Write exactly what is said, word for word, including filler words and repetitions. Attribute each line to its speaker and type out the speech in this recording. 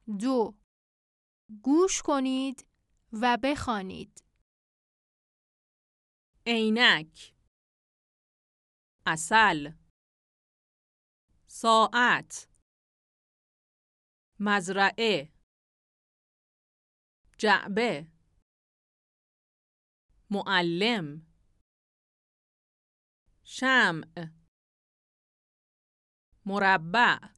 Speaker 1: دو. گوش کنید و بخوانید.
Speaker 2: عینک، عسل، ساعت، مزرعه، جعبه، معلم، شمع، مربع،